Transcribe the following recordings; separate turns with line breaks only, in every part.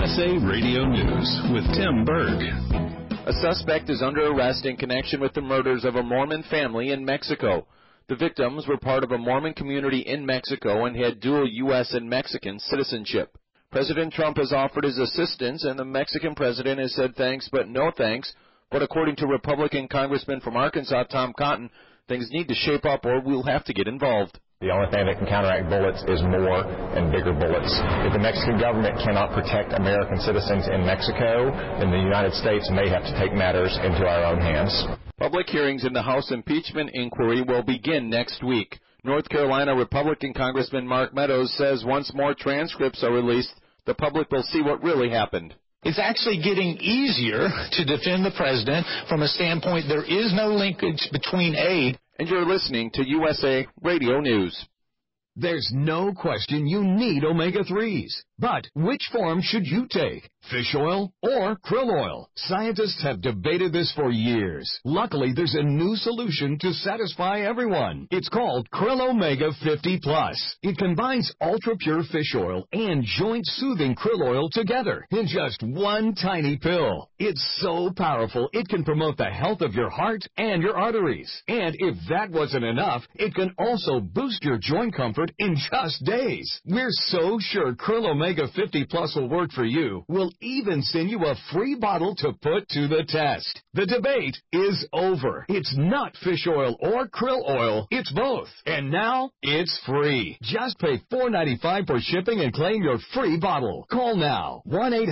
USA Radio News with Tim Berg.
A suspect is under arrest in connection with the murders of a Mormon family in Mexico. The victims were part of a Mormon community in Mexico and had dual U.S. and Mexican citizenship. President Trump has offered his assistance, and the Mexican president has said thanks but no thanks. But according to Republican Congressman from Arkansas, Tom Cotton, things need to shape up or we'll have to get involved.
The only thing that can counteract bullets is more and bigger bullets. If the Mexican government cannot protect American citizens in Mexico, then the United States may have to take matters into our own hands.
Public hearings in the House impeachment inquiry will begin next week. North Carolina Republican Congressman Mark Meadows says once more transcripts are released, the public will see what really happened.
It's actually getting easier to defend the president from a standpoint there is no linkage between aid.
And you're listening to USA Radio News.
There's no question you need omega-3s. But which form should you take? Fish oil or krill oil? Scientists have debated this for years. Luckily, there's a new solution to satisfy everyone. It's called Krill Omega 50 Plus. It combines ultra-pure fish oil and joint-soothing krill oil together in just one tiny pill. It's so powerful, it can promote the health of your heart and your arteries. And if that wasn't enough, it can also boost your joint comfort in just days. We're so sure Krill Omega 50 Plus will work for you. We'll even send you a free bottle to put to the test. The debate is over. It's not fish oil or krill oil. It's both. And now, it's free. Just pay $4.95 for shipping and claim your free bottle. Call now.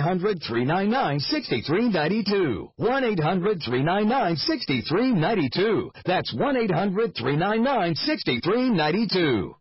1-800-399-6392. 1-800-399-6392. That's 1-800-399-6392.